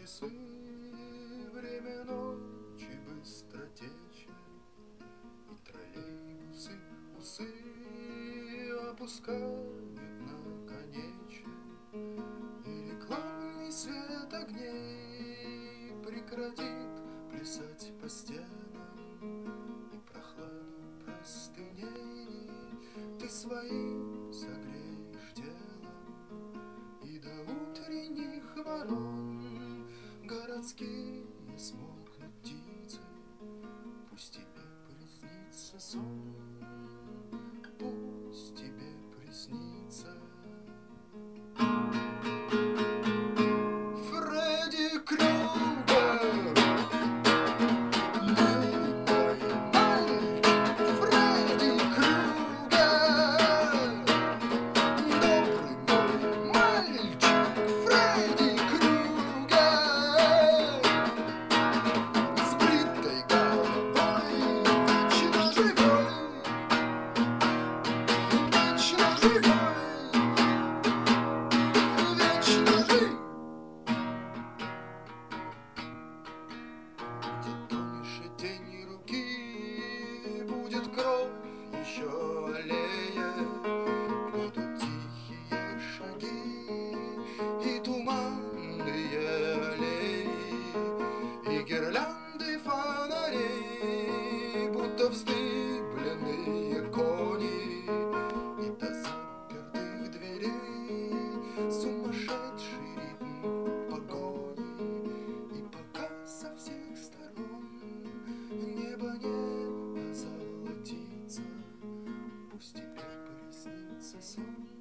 часы, время ночи быстротечет, и троллейбусы усы опускают наконечник, и рекламный свет огней прекратит плясать по стенам, и прохладу простыней ты своим согреешь телом, и до утренних ворон городские смолкнут птицы. Пусть тебе приснится сон, пусть тебе приснится Фредди Крюгер. Тени руки, будет кровь еще аллея, будут тихие шаги и туманные аллеи, и гирлянды фонарей, будто вздыбленные кони, и до запертых дверей сумасшедший ритм погони, и пока со всех сторон небо не озолотится, пусть тебе приснится сон.